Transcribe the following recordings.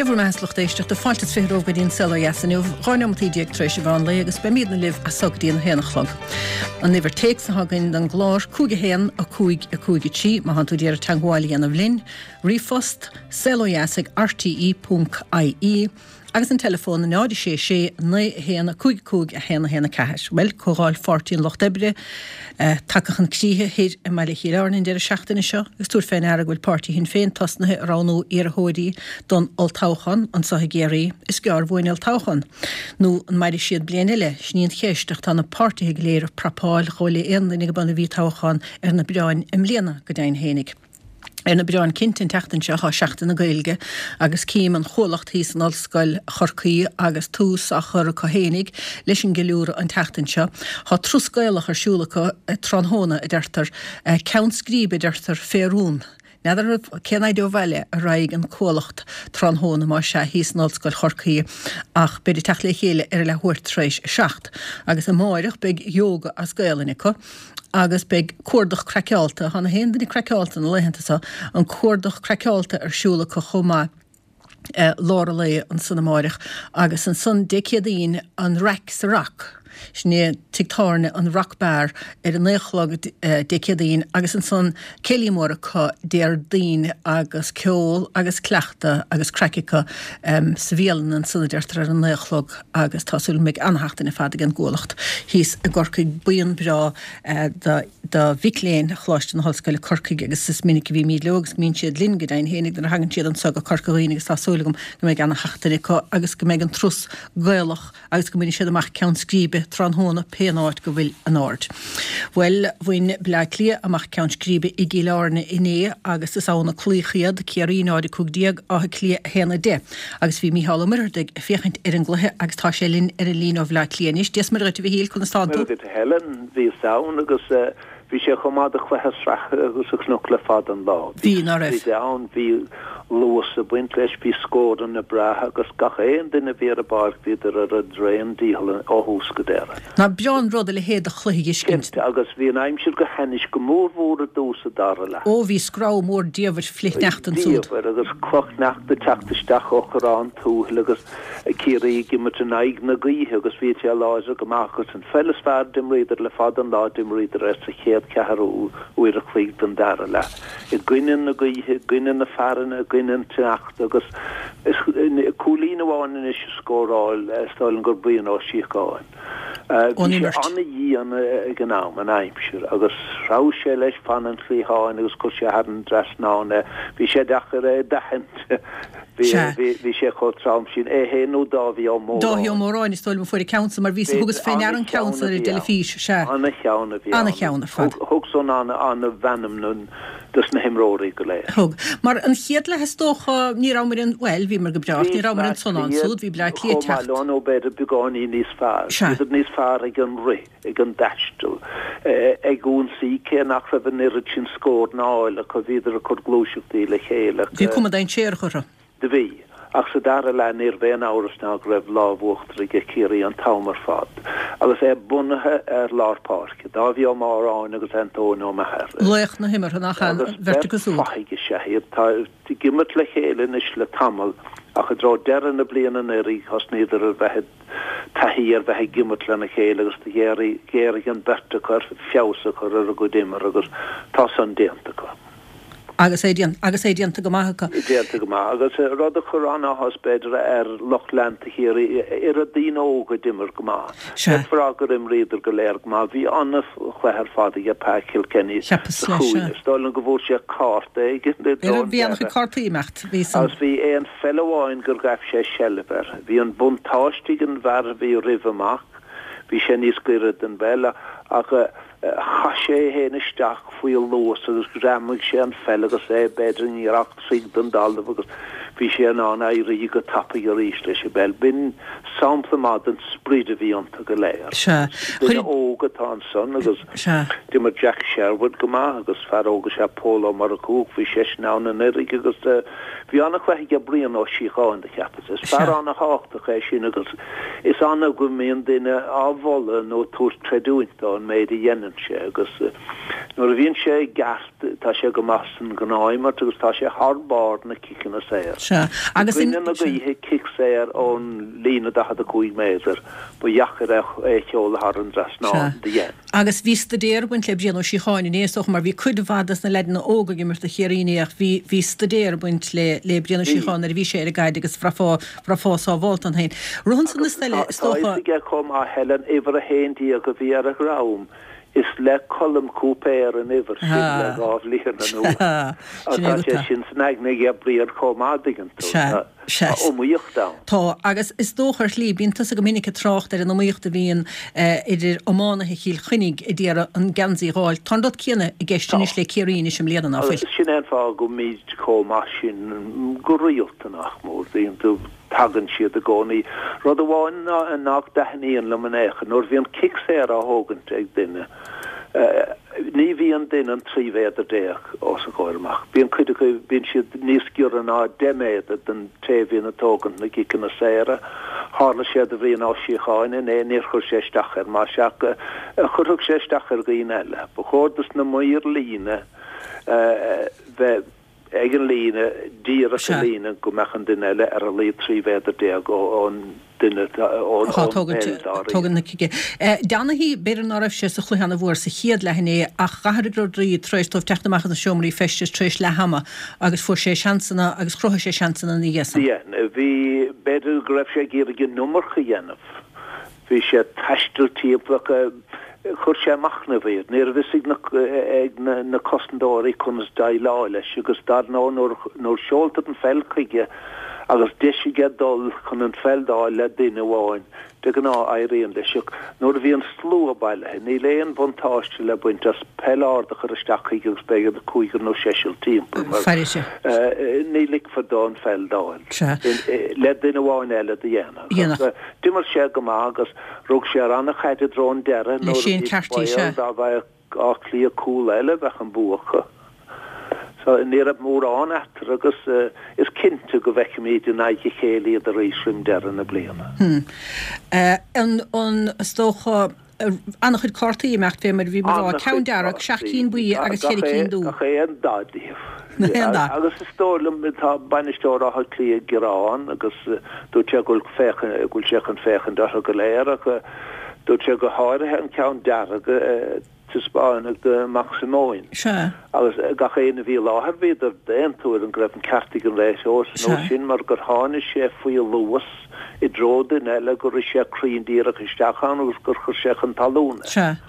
Ceafar measlucht éisteach de fáiltas fiúh go dtíon sela jasanniuh gáinamtí díagtrééis bhán le agus be míad na libh a sagdaíon héanachlog. An niver teag sa hagann den glár cúige héan a cúige tí má han tú déar tangáil anamh linn, rifost selojasig rte.ie agus an telefón 96 9 cúig a héna caiis. Well, choráil 14 loch debre, takachan críthe hir a meile híránin deir a seachtainna seo, gus túr féin ar a bhfuil pártí hin féin tasnathe ránú ar a hóirí don oltáchan an sahi géirí is gear bhhain oltáchan. Nú an maidir siad blian ile, sníon chéisteach tá na pártí léir prapáil chola éannig a banna bhí táchan ar na breáin im léana go dain hénig. Na breáin cintin teachtain seo seachtain na gailge agus cím an cholacht hís an olscoil chorcaí agus tús a chur cohénig leis an geúra an teachtain seo. Tá trúscoilech ar siúlacha tronhóna a deirtar count scríbe deirtar féarún. Neidir cenaid ó bheile a raig an cólacht tronhóna má se hís an olscoil chorcaí ach beidir teach le chéile ar le thuirt tréis seacht. Agus a máireach beag yoga a scoilinnico agus beag cuardach craceálta, hána héandaní craceálta na leihananta an cuardach craceálta ar siúlacha chomá lára le an sanna máireach agus an sun décéadaín an rec sa rac. Sné tigtárne an rockbar ar an néchlog décéadaín agus an son célimóracha déar daoin agus ceol agus cleachta agus craicecha sa bhéalan an sanna deirtar ar an néchlog agus tásúil méid anhachtain na fada an ggólacht. Hís a gorcaig buan bra da bhicléin chláiste na hallscoile corcaig agus is minic bhí míad legus mín siad linn go dain hénig den hagann siad an sag a corcaín agus tásúlagam go méid anhachtainna agus go méid an trús gailach agus go minic siad amach ceann scríbe tronhóna péanáid go bhfuil an áard. Well, bhain ble clia amach ceann scríbe i gílárna iné agus is ána clíchiad cearínáid cúgdíag á clia héna de. Agus bhí Mícheál Muirdig féchaint ar an gluthe agus tá sé linn ar an lín ó bhle clianis. Des mar réit bhí híl chun stáú. Helen bhí saon agus bhí sé chomád a chluthesrach agus a chnúc le fad an lá. Bhí ná raibh. Bhí daon bhí luas a buint leis bhí scór an na brathe agus gach éon duine bhí a bar bhíidir ar a dréan díal ó hús go déire. Na bean rud le héad a chluigh scint. Agus bhí an aimimsir go henis go mór mhór a dús a dar le. Ó bhí scrá mór díomhar flichnecht an súd. Agus clochnecht de teachtaisteach ochrán túil agus círaí gimmar an aig na gaíthe agus bhí te láidir go machchas an fellasfear dimríidir le fad an lá dimríidir ar sa chéad ceharú uair a chuig den dar le. I gcuinean na gaíthe, gcuinean na fearanna, gcuinean teacht agus cúlín bháin is scóráil stáiln gur buon ó síocháin. Bhí sé anna dhí an gnám an aimimsir agus rá sé leis fan an tríáin agus chu sé an dresnána bhí sé dechar dechant bhí sé chu trám sin héanú dáhí ó mór. Dáhí ó móráin is stoilm fuir council mar ví agus féin ar an council ar delefís se. Anna cheanna bhí. Anna cheanna fad. Thug son anna bhenam nun dus na himróí go léir. Thug. Mar an chiad le hestocha ní ramar an well bhí mar go breach, ní ramar an sonánsúd, bhí ble clí techt. Ó nó beidir beáí níos fearr. Bhí níos fearr ag an ri, ag an deistú. Ag ún sí cé nach ra bhan irid sin scór náil a chu bhíidir a chur glúiseachtaí le chéile. Bhí cum dain séir chura. De bhí. Ach sa dar le níor bhéon áras ná raibh lábhuachtar ag círaí an tamar fad. Agus bunathe ar lárpáirce. Dá bhí márráin agus antóin ó maithir. Leich na himar nachchan verticasú. Agus bheith sé hiad tá gimmert le chéile is le tamal ach a drá dean na bliana éí chus níidir a bheith taí ar bheith gimmert le na chéile agus géir an berta chur fiása chur ar a go dimar agus tá san déanta chu. Agus é dianta go maithacha. Dianta go maithacha. Agus rud a chorán á hospéidir ar Lochlanta hir ar a dtín óga dimar go maitha. Fragur imríidir go léir go maitha. Bhí anna chuithar fada a pecil kenní sa chúine. Stáiln go bhór sé carta. Bhí annach cartaí mecht. As bhí éon fellháin gur gaibh sé sellver. Bhí an buntáistigh an bhar bhí rih amach. Bhí sé níos cuiread an bheile ach cha sé héanaisteach faoi lós agus raimig sé an fel agus beidir ní racht tríd den dalmh agus bhí sé an éirí go tappaí a ríis leis sé bell. Bin samplamad an spríide bhí anta go léir. Duna ógatá an son agus dimar Jack Sherwood go maith agus fear ógus sé Póla mar a cúg bhí sé ná na nirig agus bhí anna chuithe brion ó síáin de cheappas. Is fear anna háachta ché sin agus is anna go míon duine áhhola nó túr treúintá an méid i dhéanaan sé agus nuair a bhíonn sé gast tá sé go masan gnáimart agus tá sé harbád na cicin a séir. agus in go ihe kick sé on lína da a 2 méter, bu jachar cheol har an dras ná de. Agus vísta déir buint le bréan sí cháin néoch mar bhí chud bhadas na leidna óga gimmar a chéíach hí vísta déir buint le bréan sí cháin ar bhí sé a gaid agus frá fásá bhált an hain. Runsan na stelle stocha kom a helen iwwer a héintí a go bhí ar a raum. Is le colm cúpéir an iwwer le gáh lían an nó. sin snagnig a bríar chomádigan óíocht da. Tá agus is dóchar lí bín tu a go minic tracht ar an óíocht a bhíon idir amánathe chiil chunig i dtíar an gansaí ráil. Tá dot cíanna i gceistúnis le céiríine sem léan á. Sin fá go míid comá sin go rialtanach mór dhéon tú tagan siad a gcónaí. Rud a bháin an nach dehaníon le manécha, nóir bhí an kick sé a hógant ag duine. Ní bhí an duine an 3 féidir déach os a gáirmach. Bhíon chuide go bhíon siad níos giúr an á deméad den téhíon a tógan na gicin na séire. Hála siad a bhíon á síocháine níor chur sé stachar, má seach churthug sé stachar go eile. Ba chódas na muir líne bheith ag an líne díra a líne go mechan duine eile ar a lí 3 féidir déag ón duine tógan na ciige. Deanna hí beidir an áibh sé sa chluhanna bhór sa chiad lehanné a chaharú drí treistóh teachtamach na seomraí festes treis le hama agus fu sé seansanna agus crutha sé seansanna na dhéasa. Bhí beidir go raibh sé géar gin nummarcha dhéanamh. Bhí sé taistiltíopla chur sé machna bhíad, níor bhisig na costandóirí chunas dá lá leis, agus dar nóir seolta an felcaige agus deisiige dul chun an feldáil le duine bháin, de gan ná éiríon leis. Nóir bhí an slú a bailile, ní léon bontáiste le buint as peláirda chur isteach agus beigad a 5 nó 6 timp. Ní licfadá an feldáil. Le duine bháin eile de dhéana. Dimar sé go agus rug sé anna chaide drón deire nó dá bheith á clí cúil eile bheith an buacha. So níor a mór an etar agus is cinnte go bheith míid in aici chéalaí a réisrim deire na bliana. An stócha annach chud cartaí mecht fé mar bhí mar ceann dearach 16 buí agus 10 dú. A ché an dádíomh. Agus is tólam tá bainistóir a clí gerán agus dú te gúil sechan féchan dar go léir dú te go háirithe an ceann dearach Spáinach de Maximóin. Agus gachéana bhí láthar bhí ar déantúir an greibh an ceartig an rééis nó sin mar gur tháina sé faoi luas I dróda eile gur sé críndíach isteachchan agus gur chur sé an talúna.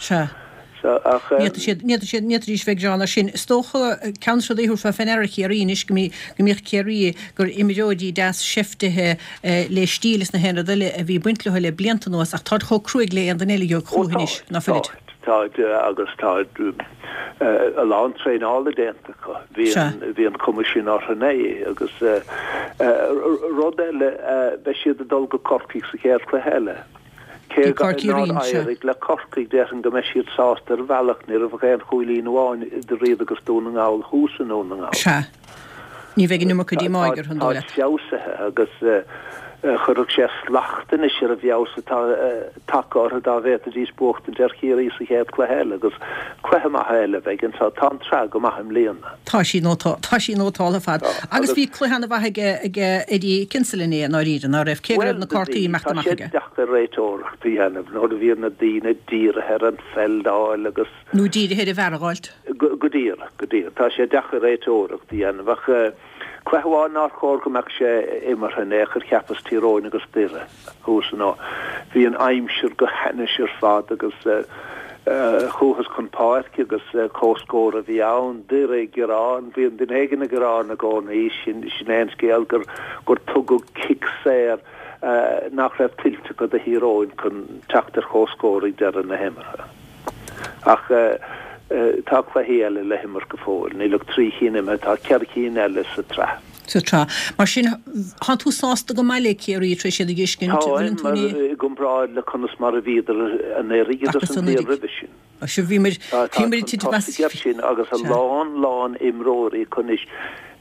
Níidir ís bheitrána sin stócha cansa dúr fa fanara chéíis go míoh céirí gur imimeóidí deas siftethe le stílas na henna duile a bhí buintlethe le bliantanúas ach tá cho cruig le an den eile cruúis na fid. Tá agus tá a lántrain ála déntacha hí an comisiúnar hanné agus rud eile be siad a dul go corcaí sa chéir le heile. Céir le corcaí de an go me siad sásta bhealach ní a bh an chuilín bháin de réad agus dúna gáil húsan óna gáil. Ní bheith numar chudí máigur chun dóile. Fiosathe agus churug sé slachtain is a bheása takeá dá bhéta dís buchtan dear chéirí sa chéad chléile agus chuim a heile bheith an tá tre go maithim léana. Tá sí nótála fad. Agus bhí chluhanna bhaige idí cinsalíné ná rían á raibh céir na cartaí meachtamachige. Deachtar réitóireachtaí henamh nó a bhíar na daine díra ar an feldáil agus. Nó díra héidir bheargáilt? Go díra. Tá sé deachtar réitóireachtaí henamh. Cleháin ná chóir go meach sé imar hannéchar cheapas tíróin agus tíre hús ná. Bhí an aimimseir go heneisiir fad agus chuchas chun páirci agus cóscóir a bhí ann dire gerán, bhí an den éigen a gerán a gána í sin éonscéal gur tugad kick séir nach raibh tilte go a híróin chun teachtar cóscóirí de na himmarthe. Ach tá chléhéile le himar go fóil, ní le trí chéime tá ceircín eile sa tre. Mar sin han tú sásta go meile céirí tre sé a giscin gomráid le chunas mar a bhíidir an éríidir an rivisin. Se bhí mar sin agus a lán imróí chunis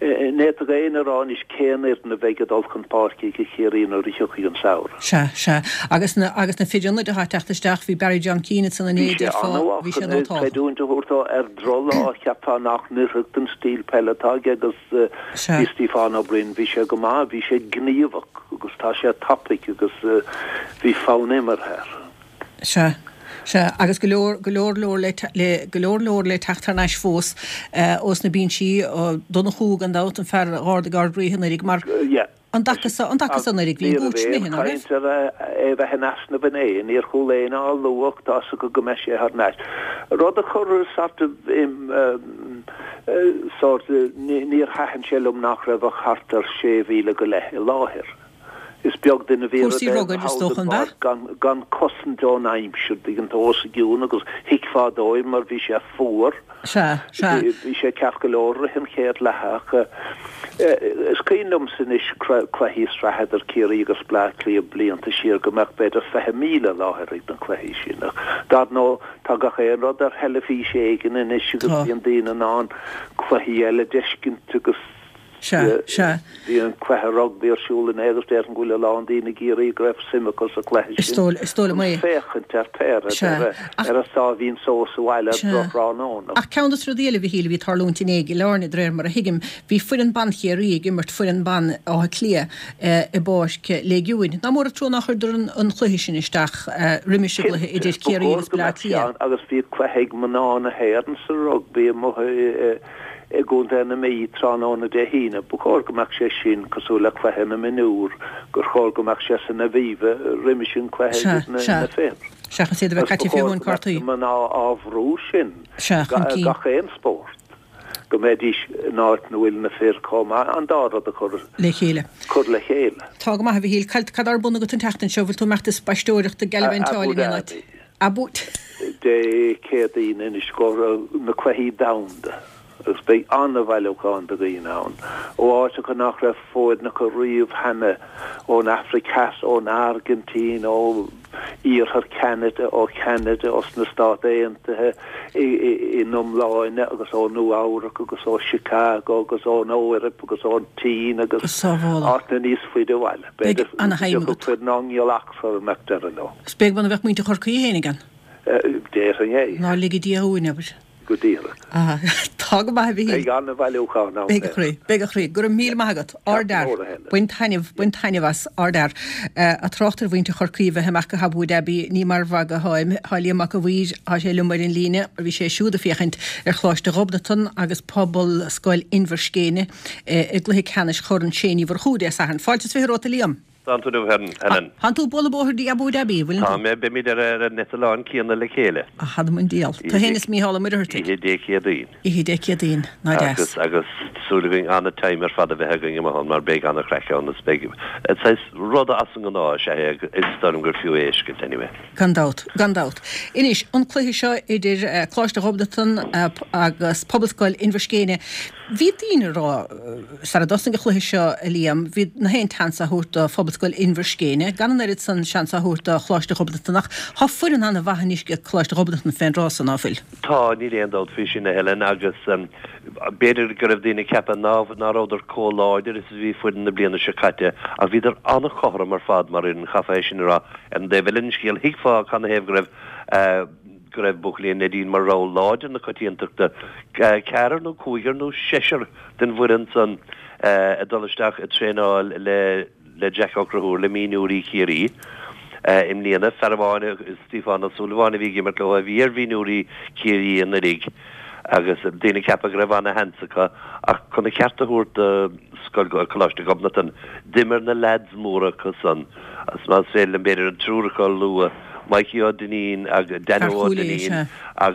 net a éarrán is céanir na bheith dulchan páircí go chéirín ó richoí an saoir. Se agus na fiúna de teachtasteach hí Barry John Keane san éidir bhí sé dúnta thuirtá ar drola á cheapá nach nuachtain stíl pelletá agus Stefan O'Brien hí sé go má hí sé gníomhach agus tá sé tapig agus hí fánémar her. Se agus golóir le teachtarnais fós os na bín si donna chúg an dat an fer ádagar bríhannarig mar an dachas an rig bhí gúsmihin bheith henasna bné níor choléine á luach tá go go me sé ar neis. Rud a chur sarta níor hahan selum nach raibh chartar 6,000 go le láthir. Is beag duna bhí gan cosan John Aimsir an tósa giún agus hiicfádóim mar bhí sé fór bhí sé ceafgolóra hin chéad letheach is cínom san is chluhí straheidir céirí agus blaclí a blianta siar go meach beidir 5,000 láthir an chluhí sinach. Dad nó tá ga chéad ar helafí sé igen in is agus bhíon daine ná chluhí eile deiscint agus Bhí an clethe rugby arsúla agus déir an gúile lán dína géirí greibh simachas a chléis Stóla mai féchan terpéir ar a sá hín sós bhile doránón. Ach ceannas rudéile bhí híle bhí tarlúnta éigi lána dréir mar a hiigim bhí fuan ban chéirí gimmart fuan ban á clia i báisce légiúin. Ná mór a trúna chuidir an chluhisin isteach riimiise gluthe idir céirí agus blá clia. Agus bhí chluhéig maná na héan sa rugby gúnta na mí tránána de hína, bu chóir goach sé sin cosúla chluhe na minúr, gur chóir goach sé san na bhíve riimiisiún chluhe na fér. Seachas sé bheith caiti fiún cartaí. Man áhrú sin gachéan sport. Go médís náit na bhfuil na fér comá an dárad a chur le chéile. Chur le chéile. Tá go maith híl cailt cadar buna go an teachtain seo bhfuil tú meachtas baistóireachta galhaintáilí nát. Abút. De cédaín is scór na chluhí damda. Agus be anna bheileáin do gaon ann. Ó áte go nach raibh fóid na go riomh henne ón Africas, ón Argentín, ó íorthar Canada os na Stát Aontaithe i Numláine agus ó New York agus ó Chicago agus ó Óirip agus ó Tín agus ána níos faoide bhile. Beidir go chuid nángheolach for meachtar an nó. Spéag banna bheith muinte chorcaí héanagan? Déir an é. Ná ligí díaúin ebar. Go díra. Tá go maith bhí. Ag anna bheileáin ná. Bega chrí, gur míl maigad ardar. Buin tainehas ardar. A trochtar bhainte chorcaíomh heach go habú debí ní mar bhaga háim háilíamach go bhír á sé lumar in líne, ar bhí sé siúda féchaint ar chláiste Robnaton agus pobl scoil Inverscéine i gluthe canis chorann séní bhar chúda sa an fáiltas fé róta líam. Tantu Helen. Han tú bolla bóthir di Abu Dhabi, bhfuil? Tá mé be mí ar netalán cíanna le chéile. A had mun díal. Tá hénas mí hála muir hurtig. Ihe déciadín. Ihe déciadín, ná des. Agus súlaing anna timer fada bheit hegaing imán mar beg anna chreice an na spegi. It says roda asang an á sé is stom gur fiú éiscint anyway. Gandát. Inis, an chluhi seo idir Cláiste Robnaton agus Poblascoil Inverscéine. Bhí díine rá, sara dosan go chluhi seo Liam, bhí na héin tansa húrta Poblascoil Inverscéine, gan an san seansa húrta Cláiste Robnatonach, há furin anna bhahanis go Cláiste Robnaton féin rásan áfil. Tá ní léondát fi sin na Helen agus beidir gur dtíine cepa náráidir cóláidir is bhí fuin na bliana se caite a bhíidir anna chohra mar fad mar in chaféis sin rá an de bhfuilin scíal hiicfá chuna héh go raibh buchlíon na dín mar rá láidir na cotíonachta cearar nó cúigar nó séisiir den bhuiin san a dolisteach a tréáil le Jack O'Crahúr le míúí chéirí im líana ferháine Stefan Sullivan bhí mar le a bhíar híúí chéirí in na rig agus déna cepa go raibh anna hensacha ach chuna ceartaúirt scoil go Cláiste Robnaton dimmer na lads móra san as más féil an beidir an trúracha lua Mikey O'Denín agus Dan O'Denín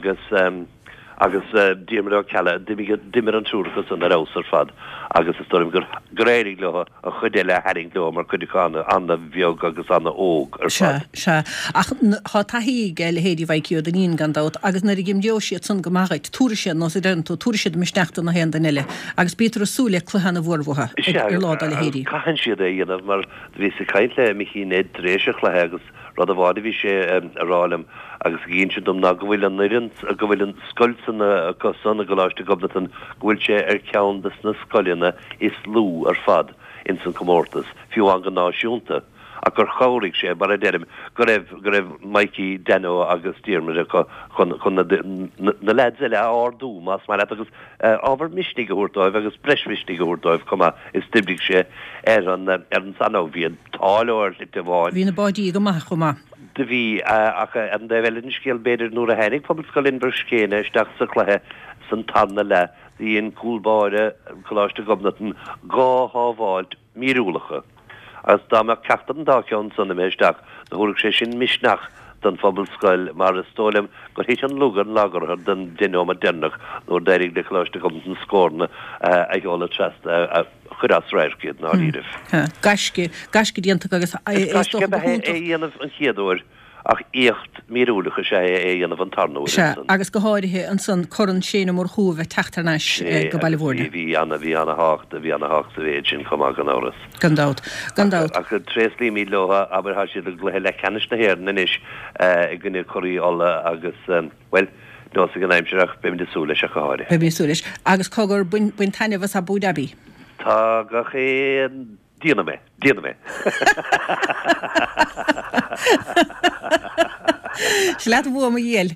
agus díimar cella dimmer an trúracha san ar ásar fad agus is storim gur gréirig le a chudéile herring le mar chuidiránna anna bheog agus anna óg ar fad. Se ach há taí le héadí Mikey O'Denín gandát agus na gim deosiad san gomáid túiriisiad nó sé den tú túiriisiad misneachta na héan danile agus bítar asúla chluhanna bhórmhatha ar láda le héadí. Caihan siad é dhéanamh mar bhí sa caiint le micí néad dréiseach le agus rud a bhád bhí sé arálam agus gén se dom ná gohfuil an nuirint a gohfuil an scoilsan a cosan a goláiste gobnatan gohfuil sé ceann na scoilina is lú ar fad in san commórtas fiú an gan náisiúnta. A gur chórig sé bar a derim go raibh Mikey Deno agus Diarmid chun na led eile áardú más mar agus ábhar misnig goúirtáibh agus breismisnig goúirtáibh comma is tibrig sé an sanó bhí an táileir lit a bháin. Bhí na bádíí go maith chumá. De bhí an de bhfuil scéal beidir nuair a henig pobl in Bruscéine isteach sa chluthe san tanna le hí an cúlbáire choláiste gobnatan gáthháilt míúlacha. As dá me ceachtan dá ceann sanna méisteach na thuúraigh sé sin misneach don phobalscoil mar is tólim gur héit an lugan lagartha den duine a dennach nóair d'éirigh de choláiste gobnatan scórna ag ála trest churás réircéad ná líirih. Gaisce díanta agus dhéanamh an chéadúir ach écht míúlacha sé dhéanamh an tarnúir. Agus go háirithe an san chorann séna mór chuúbh teachtarnéis go bailhórna. Bhí anna háachta bhéid sin chumá gan áras. Gandát. Ach tréslí mí loha aber há siad gluthe le cenis na héir nanis i gine choirí ála agus well nó gan aimseach be de súla se go háir. Be súlis agus cogur buin taineh a Abu Dhabi. Tá go ché díana mé. Se leat bhua a dhéal.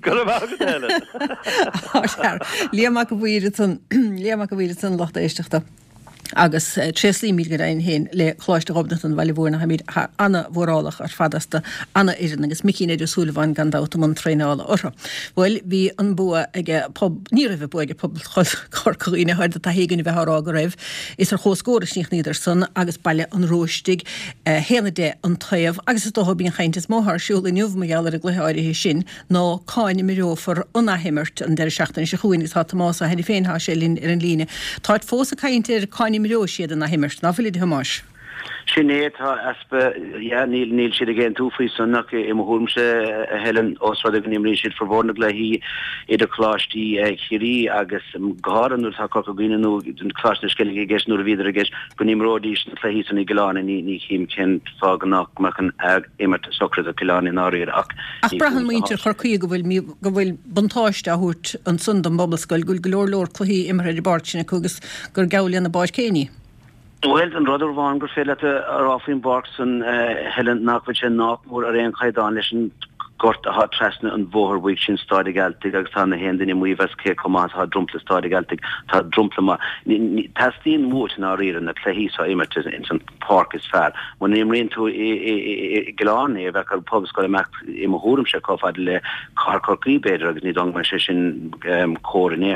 Líamach go bhíre san lochta éisteachta. Agus tréslí míl go raon héin le chláiste gobnatan bhile bhórna ha míid anna bhórálach ar fadasta anna iireann agus micín idir súlaháin gan dátamon tréála ortha. Bhfuil bhí an bua ige ní raibh bu ige pobl chorcaíine hair a hégann bheith rá go raibh is ar chóscóra sníoch níidir san agus bailile an róistig héna dé an taobh agus is dótha bíon chaintas móthar siúla nniuh meallar a glutheáirithe sin ná cáinine mirófar unahimirt an deir seachtain se chuoinnig tá tamás a henna féinthá sé linn ar an líne. Táid fós a caiintear cáinine miró siad an ahimirt ná bhfuil hamáis. Sinné tá aspa níl siad a géan túfaí sannach I mthúmse helen osrad a gníimrí siad forbórna le hí idir chláistí chirí agus gáranú tá cocaínaú den chláiste scellig ggéis nuair víidir a ggéis go níimródís na chléhí san Gilána ní chím cin fágannach mechan ag imirt socrad a Gilána in áíir ach brahan muintir chorcaí go bhfuil buntáiste a thuirt an sundam bobbascoil gúil golóir chluí imar idir bartsinna chugus gur gaulaí na báid céine. Well, an rudder van gur féile a ráfin Barkson Helen nachfuil námór a réon chaidán leis an gort a trasna an bhór bhuiig sin stádig galtig agus tá na hen in muomhas cé comá tá drumpla stádig galtig tá drumpla má tastíon mót ná rian na chléhí sa imirt in san park is fear. When im réon tú Gilána a bheith ar pubscoil meach I mthúrim se cáfad le carcorcaí beidir agus ní dong mar sé sin córanéach.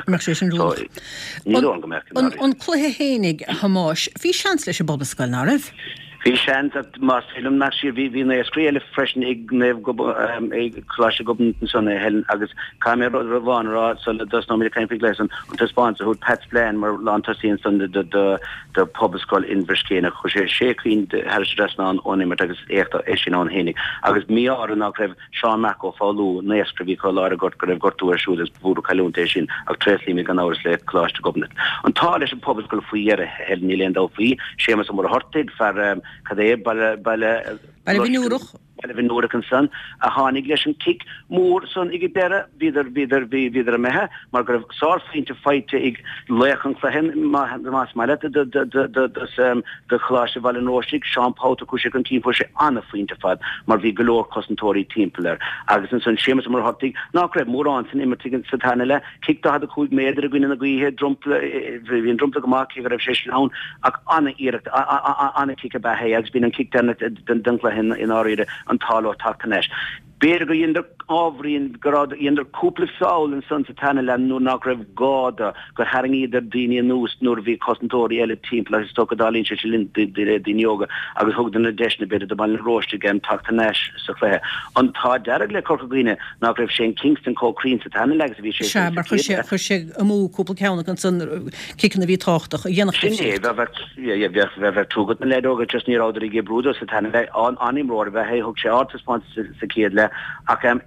Ní dong go meach. An chluthe hénig hamáis, hí seans leis a bobbascoil ná raibh? Bhí sean mar film nach siad bhí na scríile freisin ag neh chláiste gobnatan sanna helen agus caiimé bháin rá so le dus nó caiimpi leisan an taspáinte chuút Pat Spillane mar látasíon san de pubscoil in Bruscéine chu sé sécín heirstresná an ónimir agus éachta é sin an hénig agus míar nach raibh Seán Mac ó fáú néastra bhí chu láir go raibh gortúir siúdas bhúrú caiúnta sin ag tréslí mé gan áras le chláiste gobnat. An tá leis an pubscoil faoi ar helen ní leon dá faoi sémas an mar hortaid fear cadé baile vinúra an san a hánig leis an kick mór son ige bere viidir a mehe mar gur sáfinte feite ag lechan chlehin más meile de chláise val an róstig Seanpáta cúise an tímpó sé anna fainte fad mar vi golóir cosantóí timpplair agus an san sémas mar hotig nach raibh mór an san immertigin satanna le kick had a chuig méidir a gwine a gwihe drumpla hín drumpla gomak raibh sé an ach anna iirecht anna kick a behé agus bín an kick den dunkla hin in áide an taló takenéis. Béir go dhéidir ábhríonn gorad dhéidir cúpla sáil in san satana le nó nach raibh gáda gur haring idir daine nús nuair bhí cosantóí eile timppla agus stocadálín sé lin daoga agus thugdan na deisna beidir do bailin róiste gan takenéis sa chléthe. An tá dearag le corcaghine nach raibh sé Kingston cócrín satana legus bhí sé. Mar chu sé amú cúpla ceanna an san kicin na bhí táchtach a dhéanach. Sinné bheith trúgad na ledóga just ní ráidir i gé brúdó satana le animróir bheith thug sé átaspáint sa céad le ach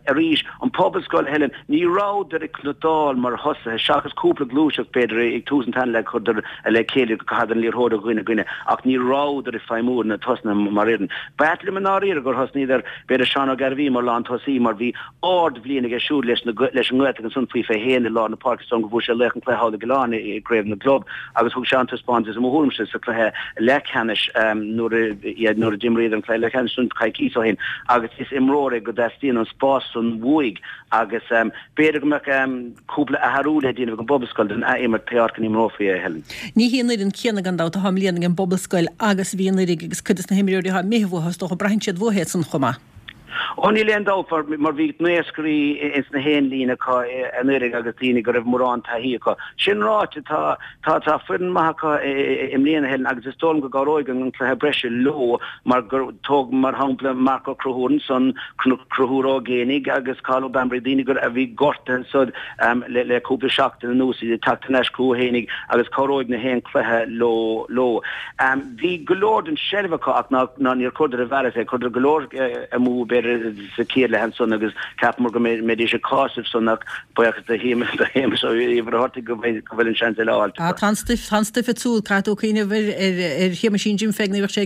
rís an pobscoil helen ní ráidir clodal mar hosa seachas cúpla glúiseach beidir ag 1000 tan le chuidir le céile go hadan líor hóda gine ach ní ráidir I feimúr na tosna mar irin. Betlim an áíir gur hos níidir beidir seán garví mar lá tosí mar bhí ord bbliana ag siúd leis ngöte an sun fao fé héna lá na Parkinson go bhú se lechan léá golána I gréibh na glob agus thug sean spáinte am húmse sa chluthe lechanis nuair a dimréad an chlé lechanis sun caiicí so hin agus is imróre go destíon an spás an bhuaig agus beidir go meach cúpla a harúla díanamh go bobbascoil den éimar pearcan imrófií helen. Ní híanaid an céanna an dát a hamlíana an bobbascoil agus bhíanaid agus chudas na himimiúí ha méhúhas do braintsead bhhéad san chumá. Only land over mar vit neeskri is na henlína ka anig agus tínig go morán ta hi ka sin ráte tá fun ma ka im léana hen agus storm go garóigen an chle brese lo mar tog mar hapla Marco Crohornson Crohúrá génig agus Carlo Bambridini gur a vi gorten so le kúpla seachtain nóí tatannes cruhénig agus choróig na hen clethe lo vi golód an selvacha ach na níor chuidir a bhe chuidir golór a mú sa céad le hen son agus capmór go méid sé cáisih sonnach buachchas a híime so iwwer horta go bhfuil an sean leáil. Tanstiff a túl catú cíine híime sin Jim Fegni sé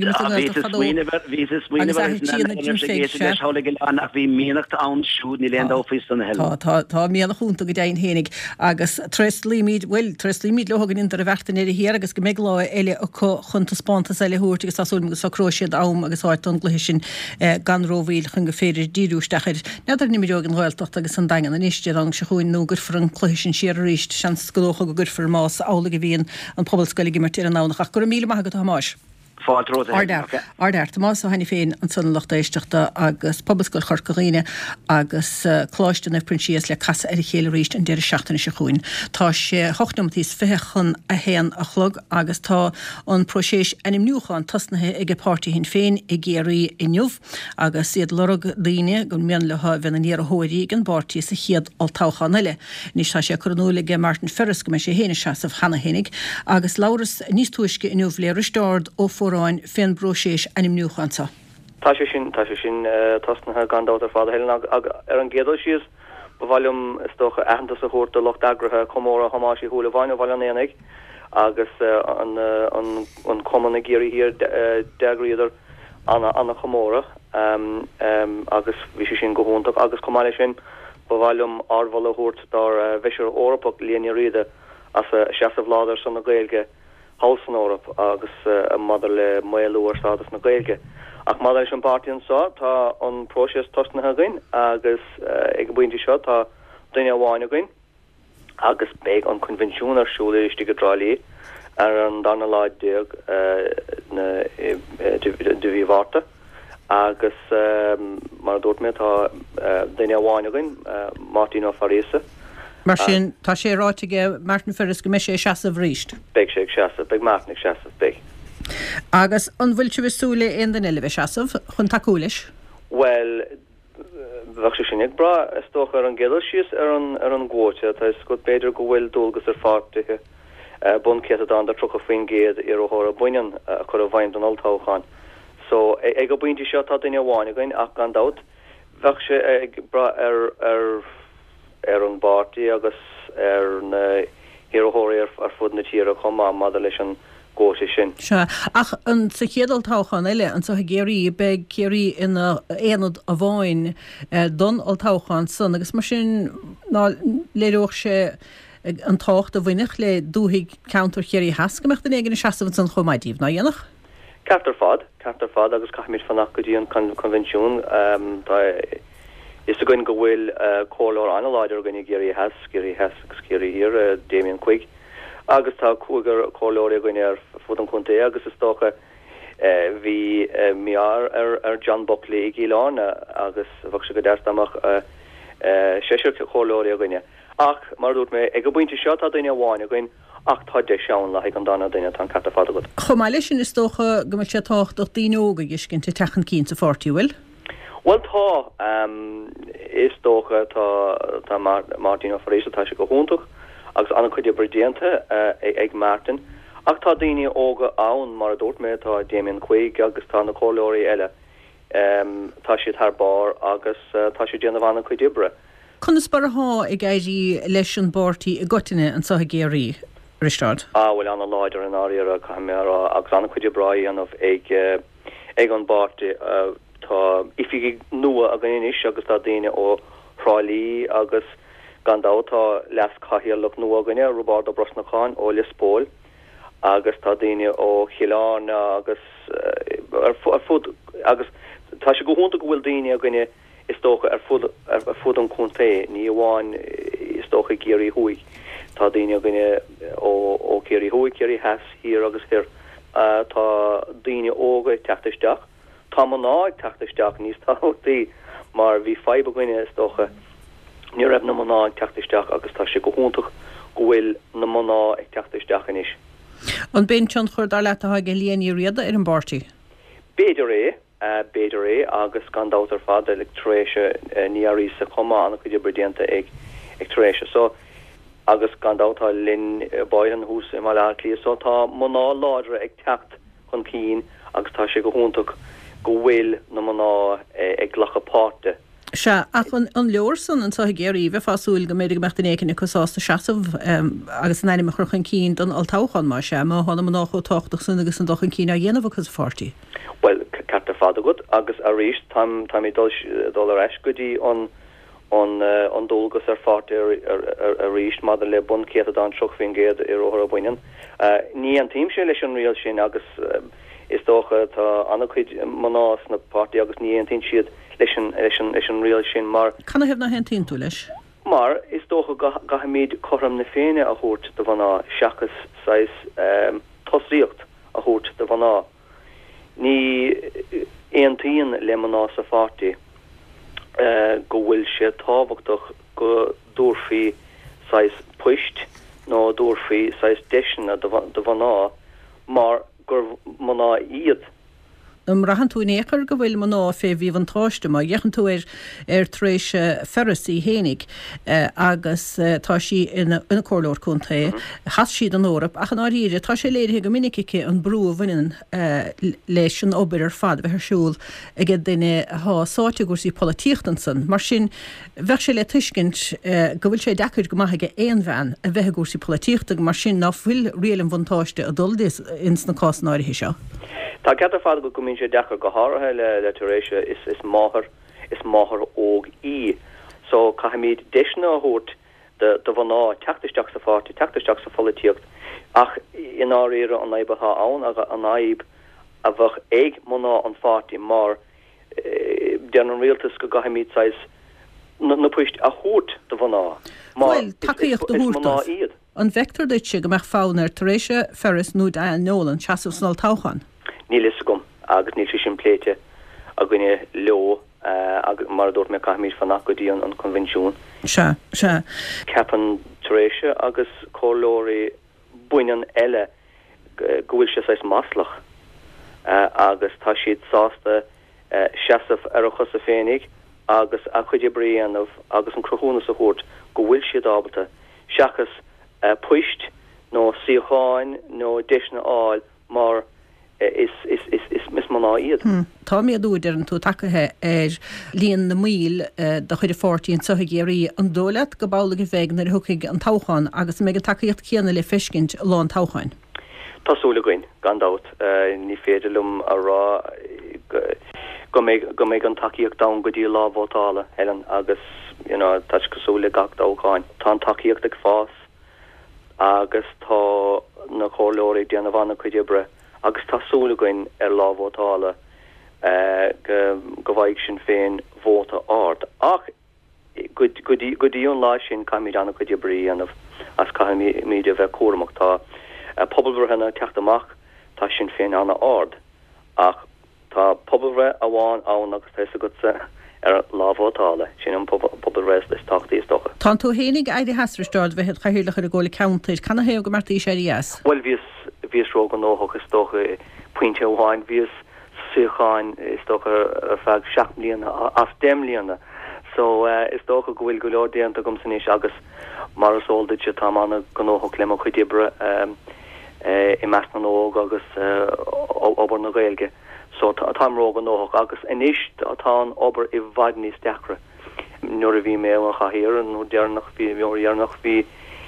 ach bhí mínacht an siúd ní leon áfis san he. Tá míanana chúnta go déin hénig agus treslímid lehagan intar a bhetain ar hir agus go méid lá eile chunta spánta eile húirt agus tasúm agus sacróisiad am agus áit an gluisi sin ganróhíil chun go féidir díústeachir. Neidir nimimiúgan ghiltocht agus an dagan an isiste an se chuin nó gur for an chluisi sin ríist sean scocha go gur for más ála go bhíon an poblscoil mar tíar an nánach ach gur míle maigad táis. Ardart más a hanig féin an sun lochtéisteachta agus poblscoil chorcaíine agus chláistin prinsías le casa ar chéile ríist an deir seachtainna se chuin. Tá sé hochtnomtís fechan a héan a chlog agus tá an proséis anim nuúchan tasnathe ag párti hin féin I géirí inniuh agus siad lorug daine gon mian letha bhena níar a hóirí an bartí sa chiad al táchan eile. Nís tá sé chronúlige Martin Ferris go me sé héine seasamh hana hénig agus Lauras níos tuisce inniuh le ristard ó Ráin fin broséis anim nuúchansa. Tá sé sin tasnathe gandát ar fád helen ar an gédal sios bhhailm stocha ahananta sa chóirta locht agrathe comóra hamáisí thuúla bhaine bhil an éananig agus an common na géirí hir deagriidir anna chomóra agus bhí sé sin go húntaach agus comáile sin bhhailm árbhil a thuirt dar bheisiir Órapach líana riide as a seasamh láidir san na Gaeilge Hausan Orop agus a mother le Moelúar status na Gaeilge. Ach mother an partian sa tá an proses tosnathe gain agus ag buintí seo tá duine bháine gain agus beag an convention arsúla istí go drálí ar an darna láid déag na duhí bharta agus mar dúirt mé tá duine bháine gain Martin Farisa. Mar sin tá sé ráitige Martin Ferris go me sé seasamh ríist. Beg sé seasamh, beg Martin seasamh beg. Agus an bhfuil tú bhsúla in den eile seasamh chun tacúlis? Well, bhach sé sin ag bra, is tócha ar an gédal sios ar an gcóte, tá is go beidir go bhfuil dulgus ar fáirtithe bun céad an dar trocha faoin géad ar ó thóra buinean a chur a bhaint an altáchan. So ag go buintí seo tá duine bháine gain ach gan dát, bhach sé ag bra ar an bartí agus ar na hiróir ar fud na tíra chumá mad leis an ggóise sin. Se ach an sa chéadal táchan eile an sa géirí be céirí ina éanad a bháin don al táchan san agus mar sin léireoch sé an tácht a bhainech le dúthaigh counter chéirí hascamecht den éigen seasamh san chomáidíomh ná dhéanach? Ceartar fad agus caiimiid fannach go dtí an convention is a going go bhfuil cóir analáidir gan géirí géirí hir Damien Quigg agus tá cuagar cóir going ar fud an chunta agus is tócha hí miar ar John Buckley I Gíláin agus bhah se go deirtamach séisiir cóir gonne ach mar dúirt mé ag go buinte seo tá duine bháine goin ach tá de seán le an dána duine tan carta fada go. Chomáile sin is tócha go me sé tácht do daoóga giscin te techan cín sa fortíúil? Well tá is tócha tá Martin Farisa tá se go húntaach agus anna chuide bredéanta ag Martin ach tá daine óga ann mar a dúirt mé tá Damien Quigg agus tá na cóirí eile tá siad th bar agus tá si déanana bhana chu dibre. Conas bar há ag gaiirí leis an bortaí i gotaine an sa géirí Richard. Bhfuil anna láidir an áíar a caiimara agus anna chuide braí anmh ag an barti tá ifigi nua a gan inis agus tá daine ó Rálí agus gandátá les caihialach nua ganne Robardo Brosnaáin ó Lispóil agus tá daine ó Chián agus fud agus tá se go húnta go bhfuil daine a ganne is tócha ar fud an chunté ní bháin is tócha géirí huaig tá daine a ganne ó céirí huaig céirí heas hir agus hir tá daine óga teachtaisteach tá man ná ag teachtaisteach níos tátaí mar bhí feibe gine is tócha ní raibh na man ná ag teachtaisteach agus tá se go húntaach go bhfuil na man ná ag teachtaisteach inis. An ben sean chuir dar leat a ge líon í riada ar an bartaí. Béidir é agus gandátar fad electréise níarí sa comá anna chuidir bredéanta ag tréise so agus gandátá lin baid an hús im lí so tá maná láidre ag techt chun cín agus tá sé go húntaach go bhfuil na maná ag ghlachapáte. Se ach an leorsan an sa géirí bheith fáúil go méidir mecht écinna cosásta seaamh agus an éine chuchan cín don altáchan mar se má hána man nach táchtach sun agus an dochan cína dhéanamh chus fátaí. Well carta fada good agus a rééis tam i dul eis godí an dulgus ar fáte a rééis má le bun cé an troch fin géad ar óhar a buinen. Ní an tíim sé leis an réal sin agus is dócha tá anna chuid manás na party agus ní an tín siad leis an réal sin mar. Canna hebh na hen tín tú leis? Mar is dócha gahamíd chom na féine a thuirt do bhaná seachas sais tosíocht a thuirt do bhaná. Ní éontaíon le maná sa fátaí go bhfuil sé tábhachtach go dúrfií sais puist nó dúrfií sais deisina do bhaná mar gur maná iad. Rahan tú néchar go bhfuil man ná fé bhí an táiste má dhéchan tú ar tréis ferrisí hénig agus tá si ina cóir chunta has siad an órap ach an áíre tá sé léirthe go minicice an brú bhain leis an obair ar fad bheit siúil a gé duine sáte gúsí políochtan san mar sin bheit sé le tuiscint go bhfuil sé decuid go maithaige éon bhein a bheith gúsí políochta mar sin ná bhfuil réalan bhantáiste a duldis ins na cás náirithe seo. Tá ceata fad go gomín sé dechar go háirithe le tuéisise is máthar óg í. So caiimiid deisna a thuirt de bhaná teachtaisteach sa fátaí, teachtaisteach sa políocht ach in áíire an naibetha ann aga an naib a bheith ag mná an fátaí mar dean an réaltas go gaiimiid sais na puist a thuirt de bhaná. Well, takeíocht do thuirtas. An vector deit sé go meach fánar tuéisise ferris nó an nólan seaamh snal táchan. Níl is gom agus ní sin pléite a gine leo mar dúirt me caiimiid fanach go dtí an convenisiún. Se. Ceapan tuéisise agus cólóirí buinean eile go bhfuil sé sais maslach agus tá siad sásta seaamh ar a chus a fénig agus a chuide bríanamh agus an cruthúna sa thuirt go bhfuil siad ábalta seachas puist nó síocháin nó deisna áil mar is mis maná iad. Tá mé dúidir an tú takethe líon na míl do chuidir fórtíín sa géirí an dólaat go bála go bhéig nar thucaig an tácháin agus mé takeíocht chéanana le feiscint lán tácháin. Tásúla goin gandát ní féidirlumm a rá go méid an takeíocht da go dtí lábhátála helan agus tá cosúla gach dácháin. Tá an takeíocht ag fás agus tá na chólóirí déanamh anna chuide bre agus tásúla goin ar lábhátála go bhaig sin féin bhóta ard. Ach go dtíon lá sin caiimiid anna chuide bríanamh as caiimiid a bheith cuaramach tá pobalbhrehanna teachtamach tá sin féin anna ard ach tá pobalbhre a bháin ann agus teise gosa ar lábhátála sin an pobalbhres leis táchtaí is docha. Tá tú hénig éidir heasrastáil bheit chahiúlach ar a ggóla counter canna héh go martaí sé yes. Well vís ró an nóach is stocha puinte bháin vís suúcháin is stocha feag 7 bliana as 10 bliana. So is stocha go bhfuil go leor déanta gom sanéis agus mar sóilde se tá anna go nóach le chuid dibre i meas na nóg agus obair na Gaeilge. so tamrógan nóach agus inis atá ober I bhaidní steachra nuair a bhí mé an chahéir an nó dearnach bhí dearnach bhí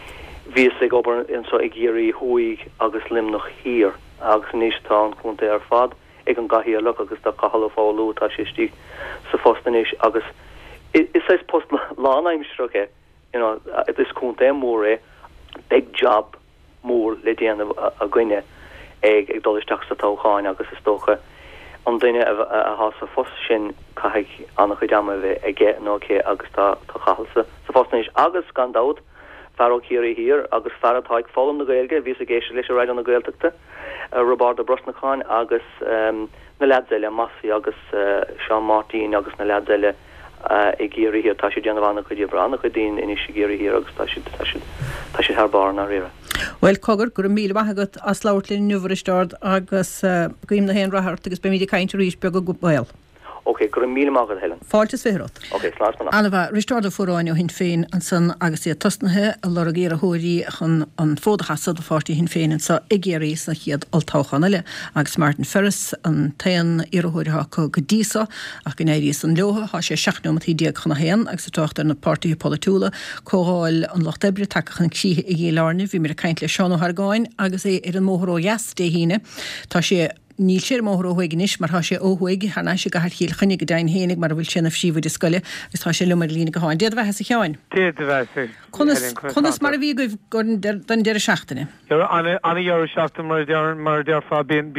sig ober in so ag géirí huaig agus limnach hir agus níos tá chunta ar fad ag an gahíar le agus tá cahall fáú tá sé tí sa fóstanis agus is post lánaimstruke it is chunta mór big job mór le déanamh a gcuine ag dolisteach sa tácháin agus is tócha an duine a has a fós sin caiig annach chu dáma bheith ag nóché agus tá chahalsa sa fóstanis agus gandát Faro Kiri here, agus Faratáig fólam na gaelge, vís a géisi leis a raid an na gaeltachta, Robarda Brosnachan, agus na ladzelle Massi, agus Sean Martin, agus na ladzelle I géri here, tá sé déanamh annach chu dhéanamh annach chu dín inis a géri here, agus tá sé thar na rire. Well, cogur gur míle wahagat as láirlinn nuveristard agus guim na hen rahart agus be míidir caiint ríis beag go bhil. Okay, gur míle mágad Helen. Fáiltes féhrot. Okay, slás manach. Anna ristarda fóráin hin féin an san agus é tostnathe a lor a géir a hóirí chun an fóda hasad a fáirtí hin féin sa igéirí sa chiad altáchanile agus Martin Ferris an taan iarhóiritha go dísa ach gan éirí san leotha há sé 16 matí diaag chuna héan agus tácht na party politúla cóáil an Loch Debre takechan sí I gé lárne bhí mir a caiint le Seán ó Hargáin agus é ar an móró jas dé híine tá sé Níl sér mór óhuiiginis mar há sé óhuiigi hana sé gahar híl chunig go dain hénig mar bhfuil sin síomh de scoile gus tá sé lumar lína go háin. Déad bheithe sa cheáin? Déad bheithe. Conas mar a bhí goibh don deir seachtaine? Anna dhear seachta mar dear fá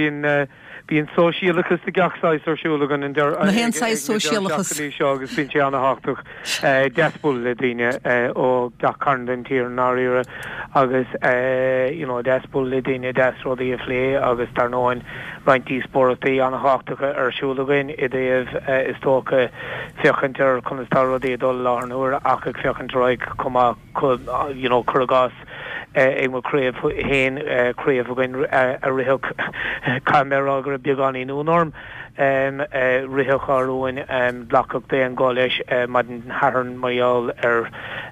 bíon sóisialachas de gachsáis arsúlagan in der na hen sais sóisialachas agus bín sé anna háach despul le daine ó gachcarn den tír náíire agus despul le daine desrodí a phlé agus tar nóin reinintí sportaí anna háachtacha arsúlagan I déobh is tócha fiochantar chunastárodí dul lánúair ach ag fiochantaráig cumá churagás ag mo créamh héin créamh again a rithach camera agur a beagání núnorm rithach áróin blachach dé an gáis mad an haran maiall ar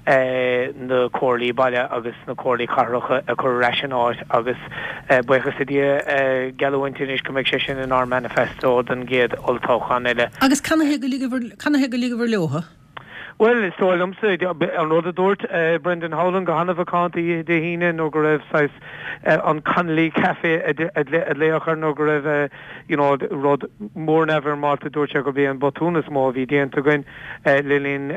na cóirlí baile agus na cóirlí carracha a chur raisianáid agus buchas idí galhaintinis go meid sé sin in our manifesto den géad oltáchan eile. Agus canna he go lígahar leotha? Well, it's all I'm saying. On the door, Brendan Howland, Gohanava County, the Hina, no Grev, size on Conley Cafe at Leocher, no Grev, road more never Malta Dorchego be and Botuna small VDN to go Lillian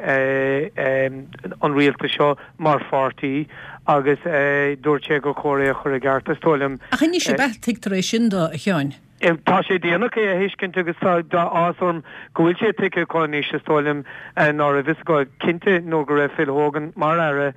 unreal to show more 40 August Dorchego Korea Choregartas told him. I think you should bet tictoration da Hjan. Tá sé déanach é héiscint agus dá ásorm gohfuil sé tice coníis tólim ná a bhisá cinnte nó go raibh Phil Hogan mar ara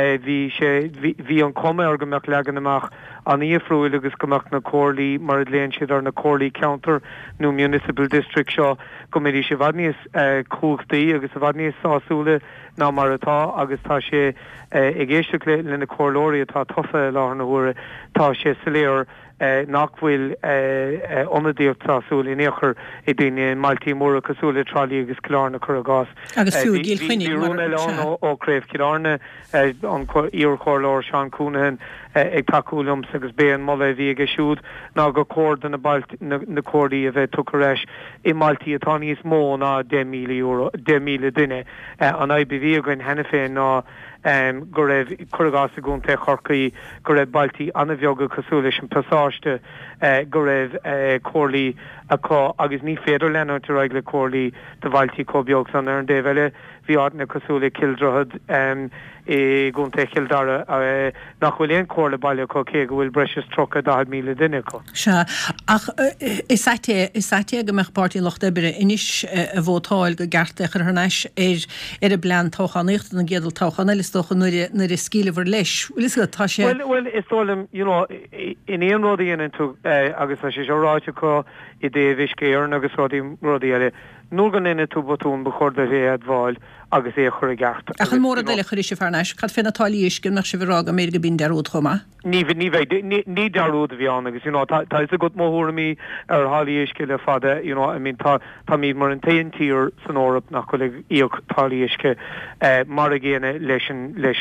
bhí an cuma ar gomach legan amach an íomhrúil agus gomach na cóirlí mar léon siad ar na cóirlí counter nó municipal district seo go méidir sé bhadníos cúchtaí agus a bhadníos sáúla ná mar atá agus tá sé i ggéiste lena cóirlóirí atá tofa lá na huaire tá sé sa léir nachhfuil onadíocht trasúil in éachar I dtíine Maltí móra cosúla trálí agus Killarna churagás. Agus fiú gil chuinnig ó Craibh Killarna an íor chorlóir Sean Coonahan ag takeúlums agus béan molla bhí ag siúd ná go cór na cóirdaí a bheith tucaréis I Maltí atá níos mó ná 10 míle duine an IBV a gin hena féin ná go raibh churagás a gúnta chorcaí go raibh bailtí anna bheoga cosúla sin pasáiste go raibh cóirlí aá agus ní féidir lena tar raig le cóirlí de bhailtí cóbeog san ar an déhile bhí ána cosúla cildrohad I gúnta childara nachhfuil éon cóir le baile có cé go bhfuil breis trocha 10 míle duine có. Se ach is saite go meach pártí Loch Debre inis a bhótáil go garteach ar hneis ar a blean táchaníocht an géadal táchan eile stocha nuair is scíilehar leis. Bhfuil is go tá sé? Well, is tólam, in éon rudí tú agus a sé seráite có I dé bhís céarn agus rudí eile nó gan inine tú botún bechor a ré adháil agus é chur gart. Achan mór deile chuir se farneis, Cad féna talíiscin nach se bhrága mé go bín derúd chuma? Ní darúd bhíán agus tá is a go móthramí ar hálíisce le fada tá míad mar an taon tír san órap nach chuil íoch talíisce mar a géine leis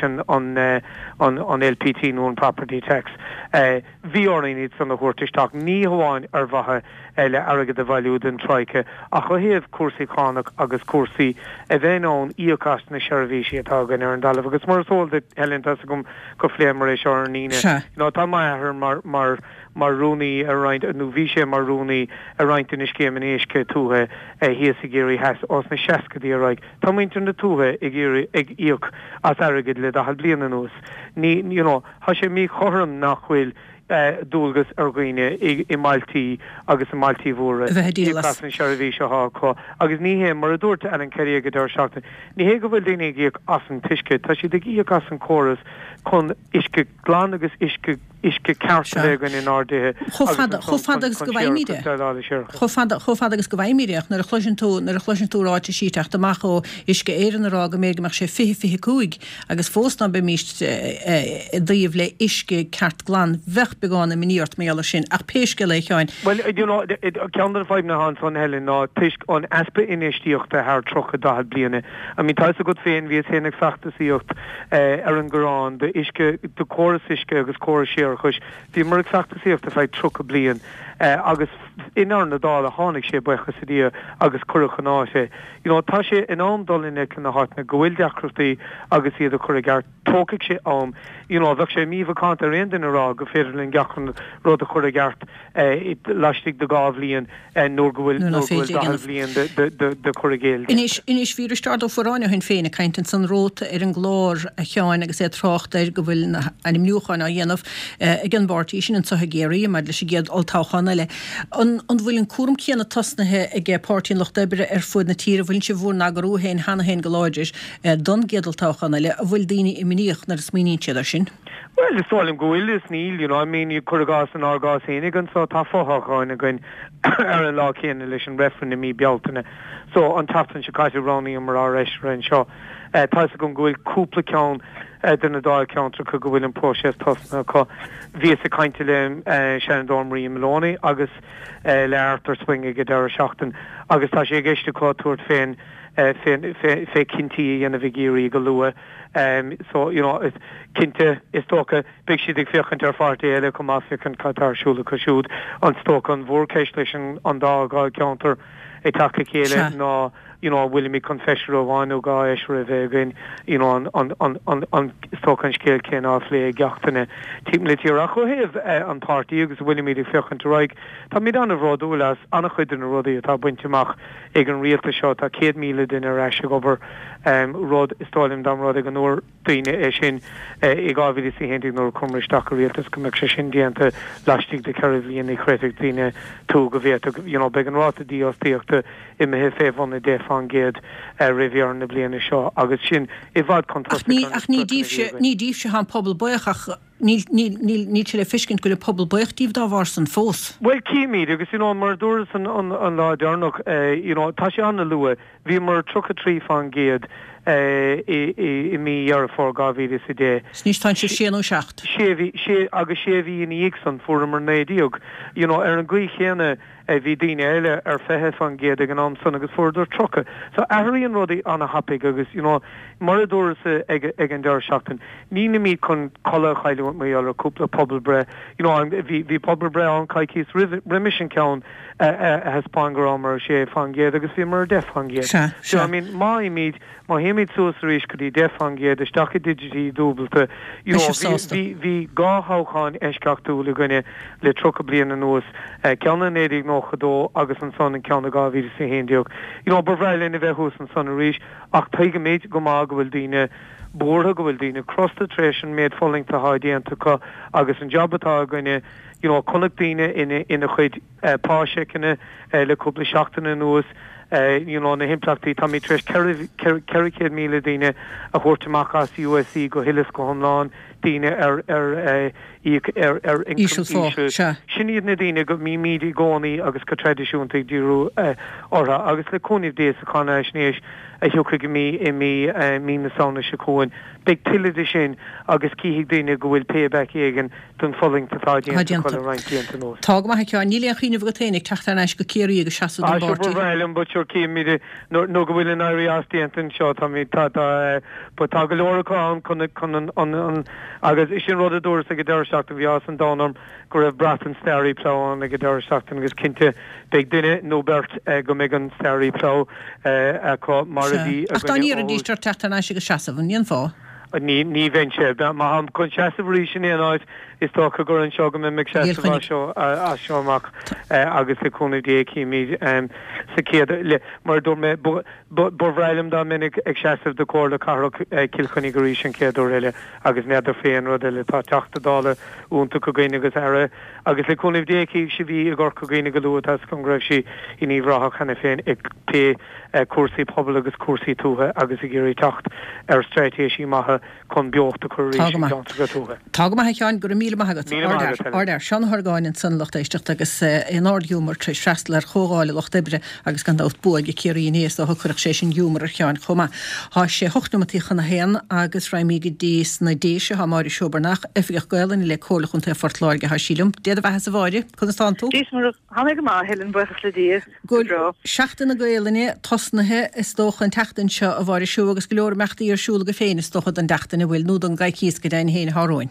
an LPT nó an property tax. Bhí ornaíad san na chuirtisteach ní hamháin ar bhathe eile agad a bhailiú den troike a chu héamh cuasaí chánach agus cuasaí a bhéón íocas na seirbhísí atá gan ar an dalamh agus mar sóil de helinta gom go phléimar éis ar níine. Tá maithir mar rúnaí a roiint nó bhí sé mar rúnaí a roiint in iscéim an éisce túthe híos i géirí heas os na seacadí a roiig. Tá muintear na túthe ag íoc as agad le dahall bliana nús. Ní tá sé mí chorm nach bhfuil dúlgus ar gine i Maltaí agus i Maltaí bhóra an seirbhí seá có agus níhé mar a dúirta an ceir go dar seachtain. Ní hé go bhfuil daine íoc as an tuisce, tá si ag íoc as an choras chun isce glán agus isce ceartgan in ádithe. Chofad agus go bhaimíide. Chofad agus go bhaimíireach nar a chluisin tú ráite síteach amach ó isce éan ará go méid sé fi cúig agus fósna be míist daobh le isce ceart glán bheith begána mííart méall sin ach péisce le cheáin. Well, ceanar fáib na há san helen ná tuisc an aspa inistíochtta thar trocha dahad bliana. I mean, tá a go féin bhí hénig feachtasíocht ar an gorán de isce de choras isce agus choras séar chuis bhí mar feachtasíocht a fáid trocha blian agus inar na dá a tháinig sé bucha sa dia agus chucha ná sé. Tá sé in amdolíine na hána gohfuil deachchrotaí agus iad a chur gar tócaigh sé am. Bheith sé míomhán a réan ará go féidirlinn gachan rud a chur gart leistigh de gábhlíonn nóir gohfuil gábhlíonn de churigéil. Inis bhí start ó forráine hunn féinna caiintin san róta ar an glór a cheáin agus é trocht ar go bhfuil an mniucháin a dhéanamh ag an bartí sin an tuthe géirí mar leis géad oltáchan eile. An bhfuil an cuam céanna tasnathe ag pártín loch debre ar fud na tíre bhfuil se bhór na goú héin hena hen goláidir don géadaltáchan eile a bhfuil daoine i mníoch nar smíníte sin. Well, is solim gohfuil is níl, I mean, you chuirgás an árgás hénig an so tá fóthacháin a gin ar an lá chéanna leis an refran na mí bealtainna. So an tatan se caiite ránaí an mar áreisre an seo. Tá a gon gohfuil cúpla ceann den na dá ceantra chu go bhfuil an próses tasna chu bhí a caiinte le Shannon Dormarí Maloney agus leartar swinge go dar seachtain agus tá sé géiste cáúirt féin fé cinntíí dhéanana bhí géirí go lua. So, cinnte is tócha big siad ag fiochan ar fáirta eile go máfiach an catarsúla cosisiúd an tócha an bhórcéis leis an dágáil ceantar é tacha chéile ná bhfuil mí confessor ó bháinú gá éisir a bheith gin an tóchan scéil cén áf le gachtainna tíimlatíar a chu héamh an pártaí agus bhfuil mí ag fiochan ráig tá míad anna bhráúlas anna chuidir na rudaí atá buinteach ag an rialta seo tá 100 míle duine reise gobar rud istáilm damrád ag an nóir daine é sin i gáhí sí héntaigh nóir cumristeach a rialtas go meid sé sin díanta leistigh de ceirhlíon i chréiteigh daine tú go bhéad beag an ráta díostíochta i me féhhanna défán géad riviar na bliana seo agus sin i bhd contactach. Ach ní díobh se an pobl buchach ní le fiscin go le pobl buchtíh dá bhar san fós. Well, cíimiid agus mar dúras an lá dearnach tá sé anna lua bhí mar trocha trí fan géad i mí ar fór gáhíide sa dé. Sníos sé séanú seacht. Agus séhí in íag san fór mar nédíog. Ar an gcuí chéanna bhí daine eile ar fethe fan géad ag an am san agus fórdú trocha. So airíonn rudaí anna hapaig agus mar a dúras ag an deir seachtain. Ní na míad chun chola chaile mé ar cúpla pobl bre. Bhí pobl bre an caiicís rimission ceann a hespáin mar sé fan géad agus bhí mar def fan géad. So I mean, má míad má héimiid suasríéis go dtí defan géad is stacha digití dúbalta. Bhí gáthcháin eisceachtú le gine le trocha bliana nuas ceanna nédig nóchadó agus an son an ceanna gáhí sa héndiog. Barhreilin a bheithús an son a ríis ach taige méid go má go bhfuil díine bórtha go bhfuil díine crosstation méid falling ta haidíantacha agus an jobbatá gine connacht díine ina chuid páisecinna le cúpla seachtainna nuas na himplachtaí tá mí treis 100 míle daine a chóirteach as USC go hilas go homláin daine sinad na daine go míí gcónaí agus go tradiisiúnta dúrú ortha agus le cúnaimh dé a chana snéis a hiúcha go mí I mí na saona se cóin big tiile sin agus cíigh daine go bhfuil payback éigen don foling tátáidíanta reintíanta nó. Tá mai ceán níl an chuoineh go ténig teachtaréis go céirí agus seaú an báirtí. Bhilm bud seir cíimiide nó go bhfuil an airíástíantan seo tá mí tá go leoracháin chun agus is sin rud a dúras a go deirseach a bhíás an dánarm go raibh bratan steirí pláán a go deirseachtain agus cinnte beag duine nó bert go méid an steirí plá acu mar a bhí. Ach tá níar a dítear teachtaréis go seaamh níon fá. Ní vense má ham chun seaamhrí sin éáid is tó go gur an seo go me seo a seoach agus le cúna dé cíimi sa céad le mar dú me borhreilm dá minic ag seaamh de cóir le carach cilchaní gorí sin céadú réile agus neidir féin ru le tá $80 únta go gine agus air agus le cúnah déí si bhí a gur go gine go luútas chun raibh si I níomhracha chena féin ag pe cuasaí pobl agus cuasaí túthe agus I ggéirí tacht ar streitéisí maithe chun beochta chuirí go túthe. Tá mai ceáin gur míle maigad ardar seanthgáin san locht éisteach agus in árdúmar tre freistal ar choáile locht ibre agus gan dát buig céirí níos a chuach sé sin dúmar ar cheáin chuma. Tá sé hochtnumatíchan na héan agus raimí go díos na déise ha máí seobarnach ifigh goilen le cóla chun fortláige ha sílum. Déad a bheit a bháide chun stáú? Dís mar hána go má helan buchas le díos. Gúil seachtain na goileine tosnathe is dócha an teachtain seo a bháir siú agus go leor meachtaí ar siúla go féin is dochad an deachtain bhfuil nó an gaicíos go dain héin háróin.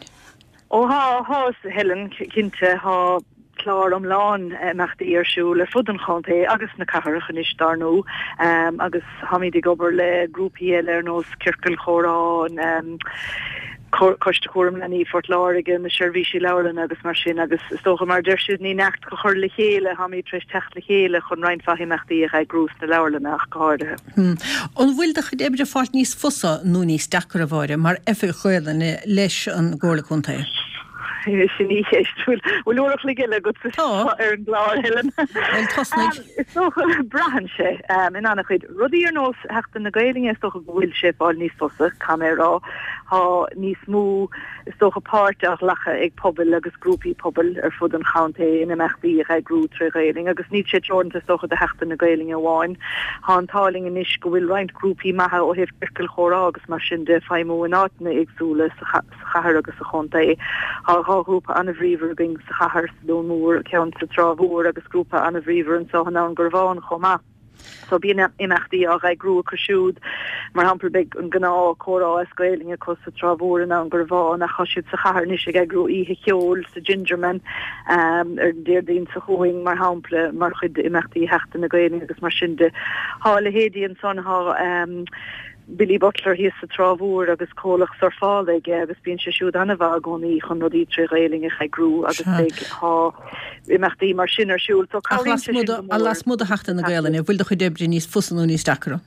Há Helen cinnte há chlár láin meachta íarsú le fudan chunta agus na catharachan is darnú agus hamíid gobar le grúpií eile nó circil chórán coiste chóm lení fortláige na seirbhísí leirlan agus mar sin agus stocha mar deirsiúd ní necht go chur le chéile haí treéis techt le chéile chun rein fahimachtaí a grús na leirlanach goáirithe. An bhfuil de chu débre fáilt níos fusa nó níos dechar a bháire mar efir chuileanna leis an ggóla chunta. sin ní chéistúil bhfuil uach le giile go ar an gláir helan. Is socha brahan sé in anna chuid rudí ar nós heachtain na gailing is socha bhfuil sé fáil níos fusa camerará há níos mú is socha páirteach lecha ag pobl agus grúpií pobl ar fud an chaanta ina meachtaí ag grú tre gailing agus ní sé teornta socha de heachtain na gailing a bháin há an táling in isis go bhfuil roiint grúpií maithe ó hih circil chórá agus mar sin de feimú in áitna agsúla sa chahar agus a chunta grúpa an bhríomhar bing sa chahar dó mór ceann sa trámhór agus grúpa an bhríomhar an sohan an gurbháin chomá. So bí imachtaí a ra grú cosisiúd mar hampel big an gná chorá escailing cos sa trámhór an gurbháin a choisiid sa chahar níos ag grú ihe cheol sa gingerman ar déirdín sa choing mar hapla mar chud imachtaí heachtain na gailing agus mar sin de hála hédaíon son há Billy Butler hí sa trámhór agus cólach sar fálaige agus bíonn sé siúd anna bha gcónaí chun rodí trí réilinge cha grú agus há imachtaí mar sin ar siúil a las mud a heachtain na gaileine bhfuil chu débri níos fusanú níos dechar.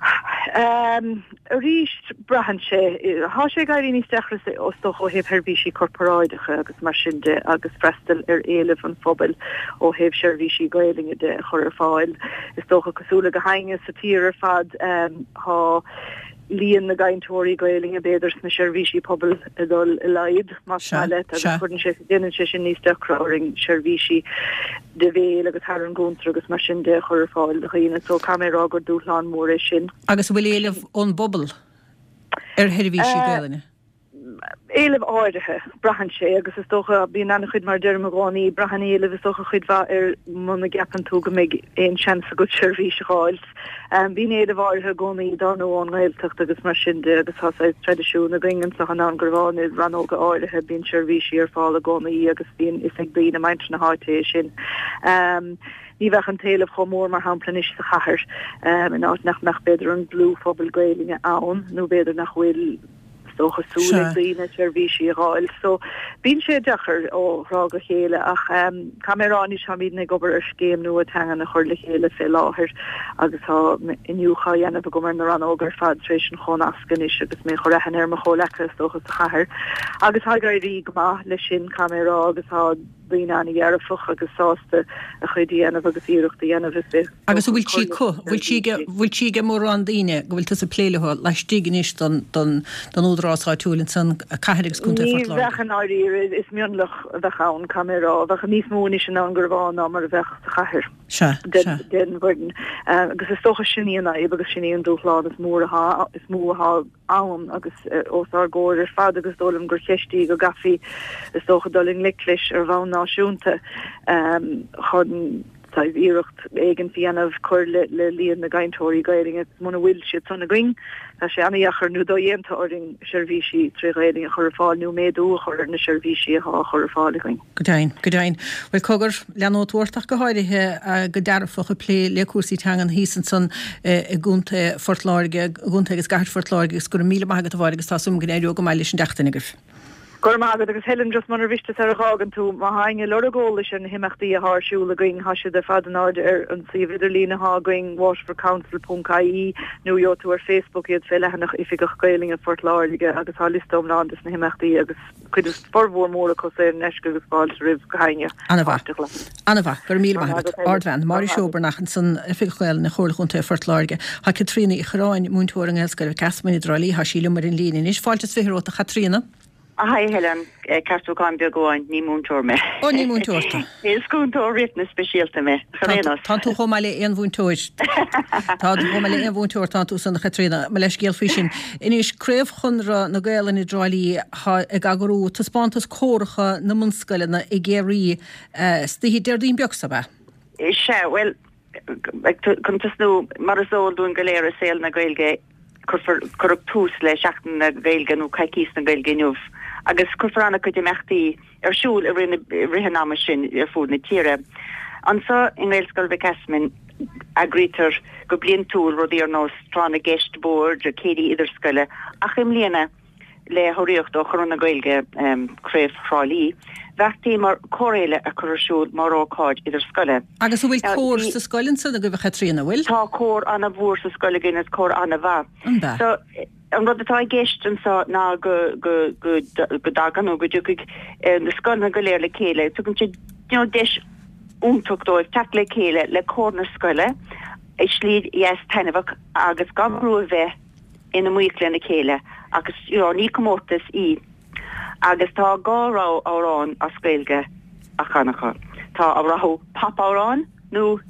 Ríist brahan sé há sé gaiirí níos dechar os doch ó hebh herbhísí corporáidecha agus mar sin de agus freistal ar éileh an phobal ó hebh seirbhísí gailinge de chur ar fáil is dócha cosúla go hainge sa tír ar fad há líon na gaintóirí gailinge béidir na seirbhísí pobl adul i laid mar le agus chuann sé déanann sé sin níos deráing seirbhísí de bhéil agus th an gúntra agus mar sin de chur ar fáil a chéine so camerará gur dúláán mór é sin. Agus bhfuil éileh ón bobbal ar herbhísí gailinge. Éileh áirithe brahan sé agus is stocha bíon anna chuid mar deirm agáí brahan éileh is stocha chuid bha ar muna gapan tú go méid éon sean a go seirbhísí gáilt. Bhín éidir bháirthe gcónaí darnóán gailteach agus mar sin de agus has tradiisiúna bingen sa an gurháin ranóga áirithe bíon seirbhísí ar fála gcónaí agus bíon is ag bíon na maint na háité sin. Ní bheith an taobh chomór mar hamplan is sa chahar in áit nach beidir an blú phobal gailinge ann nó beidir nach bhfuil stocha súla daoine seirbhísí gáil. So bíonn sé dechar ó rága chéile ach camerarán is hamíd na gobar ar scéim nu a teanga na chuir le chéile fé láthir agus tá inniucha dhéanamh go mar na ranógar fad trééis an chun ascan is agus mé chu rahan ar mo cholacha stocha sa chahar agus há gaiirí go maith le sin camerará agus há bína ar a fuch agus sásta a chuidíanamh agus íireachta dhéanamh is. Agus bhfuil si mór an daine go bhfuil tu a pléilethá leis tíganis don údrásáúlinn san caiirigus chunta fortláir. Ní bhechan áirí is mionlach a bheitchaán camerará, bhecha níos mónis an an gurháin ná mar a bheith a chaithir. Den bhden agus is socha sinníanana agus sinníon dúchlád is mórtha am agus ósar ggóir fad agus dólam gur cheistí go gafií is socha doling liclis ar bhain náisiúnta chun Táid íirecht éigen fianamh chuir le líon na gaiintóirí gairing mna bhfuil si tunna going Tá sé annaíachar nó dóhéanta orring seirbhísí trí réing a chur fáil nó méadú chur na seirbhísí a chur fáil going. Godain. Bhfuil cogur leanótúirteach go háirithe go dearfacha lé le cuasaí teangan hísan san i gúnta fortláige gúnta agus gaiir fortláige gus gur míle maigad a bhhair agus tá sum gnéirí go maiile sin deachtainigah. Gormagad agus helen just man viste ar hagen tú ma hainge logólis an himachtaí a hásúla going has de fadenáid an si viidirlína haing washforcouncil.caí nu jo tú ar Facebook iad fé lehannach ifigach gailing a fortláige agus há listom land is na himachtaí agus chud is forhór mór cos é neske agus fáil rih haine. Anna gur mí ardven Mari Schober san fichil na cholaúnta fortláige ha Katrina i choráin múntúir an elscar casmini drálí ha síle mar in línin is fáiltas firóta Katrina. Hi Helen, Carstú gan beagóin ní múntúir me. Ó ní múntúirta. Is gúntúir ritna speisialta me. Tá tú chomáile an bhúntúir. Tá chomáile an bhúntúir tá tú san Katrina, me leis géal fisin. Inis créibh chunra na gailan i dráilí ag agurú tá spántas córacha na munscoilena i géirí stihí deirdín beag sa bheith. Se, well, chun tasnú mar asól dún galéir a saoil na gailge chur tús le seachtain na gailge nó caicís na gailge nuh. Agus chufranna go mechtaí ar siúl a rihannáma sin ar fúd na tíre. Ansa in réilscoil bheith casmin agrítar go blion túl rodí ar nós trána geist bord a cédí idirscoile ach im líana le thoíocht ó chorna gailge créibh frálí bheachtaí mar choréile a chur siúl mar ócáid idirscoile. Agus bhfuil cór sa scoilinn sa a go bheith Katrina bhfuil? Tá cór anna bhór sa scoile gin is cór anna bha. So an rud atá geist an sa ná go dagan ó go dúigh na scoilna go léir le céile tugann si deis úntuchtdóibh teach le céile le cór na scoile é slíd yes tainmhah agus gabrú a bheith ina muichle na céile agus ní commórtas í agus tá gárá árán a scailge a chanacha. Tá a rathú pap árán nó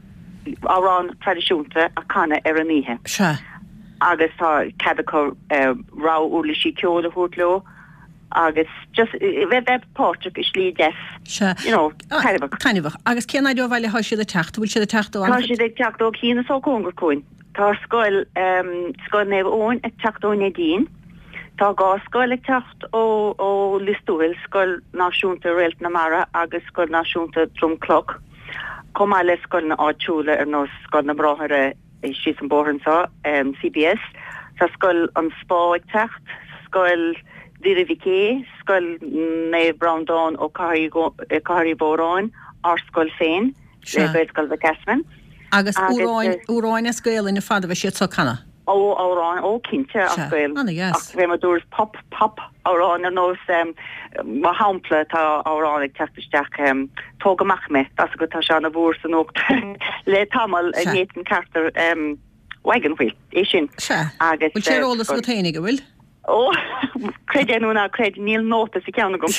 árán tradiisiúnta a chana ar an níthe. Se. Agus tá cadachar rá úla sí ceola thuútló agus just bheith páirteach is slí des. Se. Tainmhah. Agus cén idir bhile há siad a techt, bhfuil siad a techtó? Tá siad ag techtó cína só cóngur cúin. Tá scoil neh ón ag techtó na dín. Tá gá scoil ag techt ó listúil scoil náisiúnta réalt na mara agus scoil náisiúnta drumcloch. Comá le scoil na áitiúla ar nó scoil na bráthire sí an bóhansa CBS. Tá scoil an spá ag techt, scoil Diriviké, scoil na Browndán ó Cairí Bóráin, ar scoil féin, le scoil bheith casman. Agus úráin a scoil in na fada bheith siad so canna? Ó árán ó cinnte a scoil. Ach bheith mar dúirs pop árán ar nós má hámpla tá árán ag teachtasteach tógamach me, tas go tá se na bhór san ócht le tamal a héan cartar wagon wheel, é sin. Se. Agus bhfuil sé rólas go téine go bhfuil? Ó, creidéanúna creid níl nóta sa ceanna gom.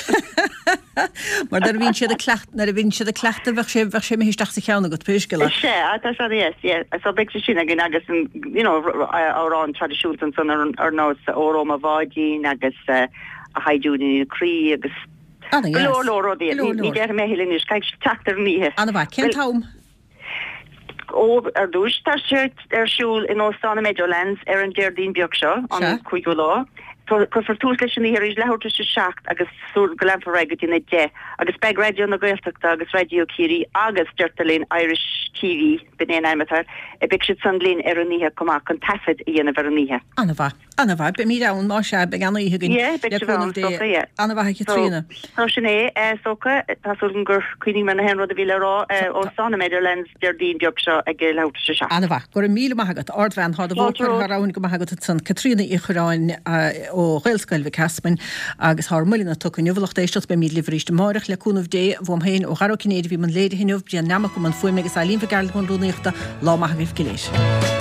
Mar dar bhín siad a cleachta bheith sé méisteach sa ceanna go tuisgila. Se, tá se yes, so beic sé sin agin agus árán tradiisiúnta san ar nós óróma bhádín agus a haidúna í crí agus glóródí ní deir méhilín is caiig teachtar níthe. Anna bhaid, cén tám? Ó ar dúis tá sirt ar siúl in óstána Meadowlands ar an Deirdín beag seo an chuigú lá. Chur tús leis sin hir is lehairta se seach agus súr go lempa raigad ina de agus beg radio na Gaeltachta agus radio Ciri agus deirtalín Irish TV benéan aimimetar e beic siad san lín ar an níthe comá chun tafid i dhéanamh ar an níthe. Anna bhaid, be mí rán má se be anna ihe gin. Anna bhaid Katrina. Tá sin é socha tásúr an gur cuiní man na henrod a bhíle rá ó Sána Meadowlands Deirdín beag seo ag lehairta se seach. Anna bhaid, gur míle maigad ardbhean há a bhór rán go maigad san Katrina i choráin ó Ghaelscoil bhí Caspain agus thar mulína tucan nuhlacht éisteach be mí livriste marach le cúnmh dé bhm héin ó Garocinéad bhí man léide hinmh brí an neamach go man fuime agus a líon bheith garla gon rúnaíochta lá maith bhíh giléis.